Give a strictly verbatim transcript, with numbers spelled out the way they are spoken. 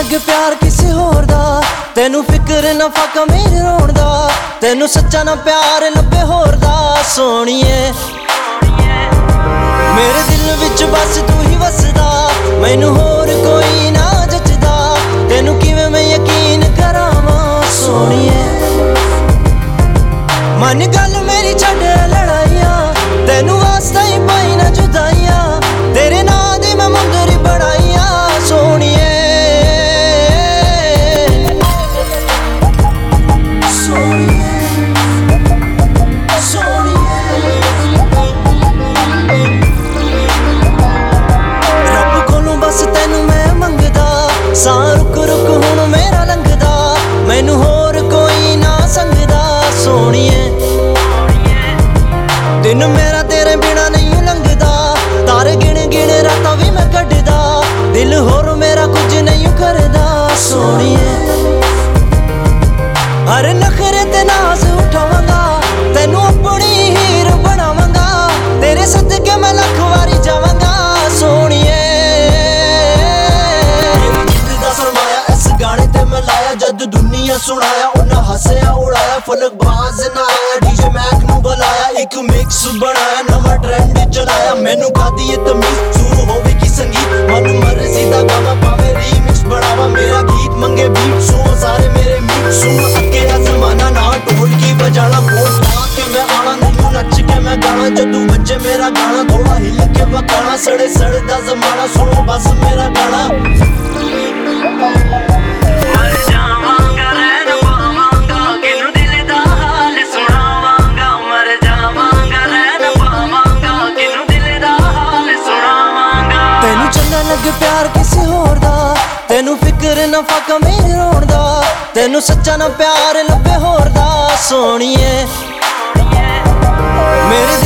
लगे प्यार किसी होर दा, तेनू फिक्र ना फाका मेरे रोण दा, तेनू सच्चा ना प्यार लभे होर दा सोनिए। मेरे दिल विच बस तू ही वसदा, मैनू होर कोई ना जचदा, तेनू किवें मैं यकीन करावां सोनिए। मन गल मेरी छड्ड लड़ाइयां, तेनू वास्ता ही पाई ना जुदाइयां, तेरे नां दी मैं मुंदरी बढ़ाइयां सोनिए। सां रुक रुक हुण मेरा लंघदा, मैनू होर कोई ना संगदा सोनिए। दिन मेरा तेरे बिना नहीं लंघदा, तारे गिण गिण रातां भी मैं कढदा, दिल होर मेरा कुछ नहीं करदा सोनिए। हर नखरे ते नाज उठावांगा, तेनू अपनी हीर बनावांगा, तेरे सदके मैं लख वारी जावांगा सोनिए। जद दुनिया सुनाया उन्हें हसया उड़ाया, फलक बाज ना आया, डीजे मैक नू बुलाया, एक मिक्स बनाया, नवा ट्रेंड चलाया, मैनू खादी ये तमीज शुरू होवे की संगीत, मन मर्जी दा गावा पावे रीमिक्स बढ़ावा, मेरा गीत मंगे बीट सुनो सारे मेरे मीट सुन, अकेला जमाना ना ढोल की बजाना, बोल के मैं आना नहीं नच के मैं गाना, जदू बच्चे मेरा गाना थोड़ा हिल के बकाना, सड़े सड़दा जमाना सुनो बस मेरा गाना। लगे प्यार किसी होर दा, तेनू फिक्र ना फाका मेरे रोण दा, तेनू सच्चा ना प्यार लभे होर दा सोनिए। मेरे